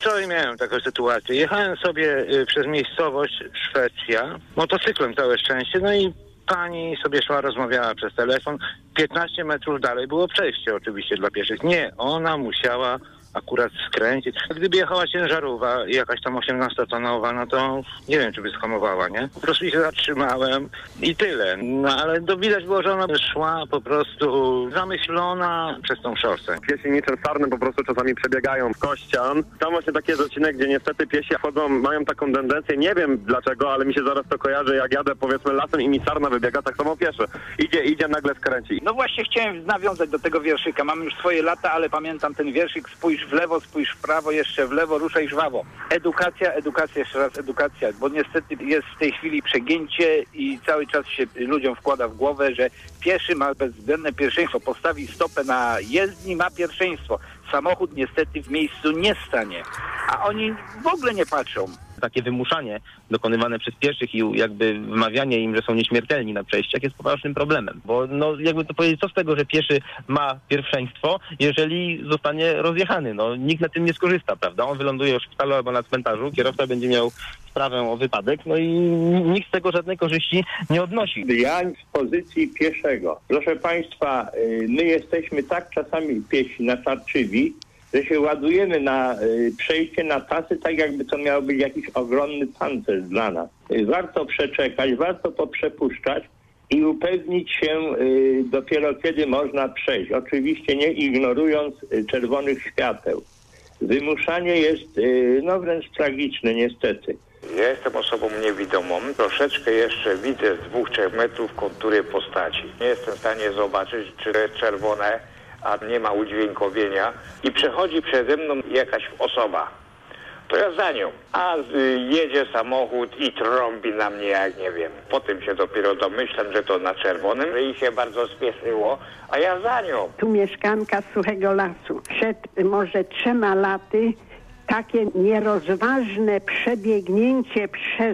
Wczoraj miałem taką sytuację. Jechałem sobie przez miejscowość Szwecja, motocyklem całe szczęście, no i pani sobie szła, rozmawiała przez telefon. 15 metrów dalej było przejście oczywiście dla pieszych. Nie, ona musiała akurat skręcić. Gdyby jechała ciężarówka, jakaś tam 18-tonowa, no to nie wiem, czy by skamowała, nie? Po prostu się zatrzymałem i tyle. No ale widać było, że ona szła po prostu zamyślona przez tą szorsę. Piesi niczym sarny po prostu czasami przebiegają w kościan. Tam właśnie taki jest odcinek, gdzie niestety piesi chodzą, mają taką tendencję, nie wiem dlaczego, ale mi się zaraz to kojarzy, jak jadę powiedzmy lasem i mi sarna wybiega, tak samo pieszy. Idzie, nagle skręci. No właśnie chciałem nawiązać do tego wierszyka. Mam już swoje lata, ale pamiętam ten wierszyk. Spójrz w lewo, spójrz w prawo, jeszcze w lewo, ruszaj żwawo. Edukacja, jeszcze raz edukacja, bo niestety jest w tej chwili przegięcie i cały czas się ludziom wkłada w głowę, że pieszy ma bezwzględne pierwszeństwo. Postawi stopę na jezdni, ma pierwszeństwo. Samochód niestety w miejscu nie stanie, a oni w ogóle nie patrzą. Takie wymuszanie dokonywane przez pieszych i jakby wymawianie im, że są nieśmiertelni na przejściach jest poważnym problemem. Bo no jakby to powiedzieć, co z tego, że pieszy ma pierwszeństwo, jeżeli zostanie rozjechany. No nikt na tym nie skorzysta, prawda? On wyląduje w szpitalu albo na cmentarzu, kierowca będzie miał sprawę o wypadek, no i nikt z tego żadnej korzyści nie odnosi. Ja z pozycji pieszego. Proszę Państwa, my jesteśmy tak czasami piesi natarczywi, że się ładujemy na przejście na pasy, tak jakby to miał być jakiś ogromny pancerz dla nas. Warto przeczekać, warto poprzepuszczać i upewnić się dopiero kiedy można przejść. Oczywiście nie ignorując czerwonych świateł. Wymuszanie jest wręcz tragiczne niestety. Ja jestem osobą niewidomą. Troszeczkę jeszcze widzę z 2-3 metrów kontury postaci. Nie jestem w stanie zobaczyć, czy to jest czerwone, a nie ma udźwiękowienia i przechodzi przede mną jakaś osoba. To ja za nią. A jedzie samochód i trąbi na mnie, jak nie wiem. Potem się dopiero domyślam, że to na czerwonym i się bardzo spieszyło, a ja za nią. Tu mieszkanka z Suchego Lasu. Przed może 3 laty takie nierozważne przebiegnięcie przez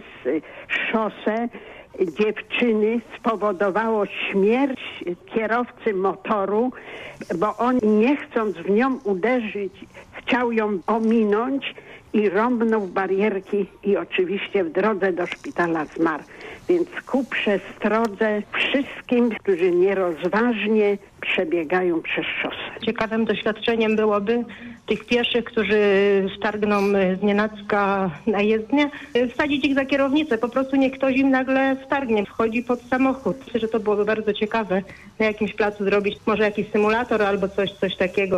szosę dziewczyny spowodowało śmierć kierowcy motoru, bo on nie chcąc w nią uderzyć, chciał ją ominąć i rąbnął w barierki i oczywiście w drodze do szpitala zmarł. Więc ku przestrodze wszystkim, którzy nierozważnie przebiegają przez szosę. Ciekawym doświadczeniem byłoby tych pieszych, którzy stargną znienacka na jezdnię, wsadzić ich za kierownicę. Po prostu niech ktoś im nagle wtargnie, wchodzi pod samochód. Myślę, że to byłoby bardzo ciekawe na jakimś placu zrobić może jakiś symulator albo coś takiego.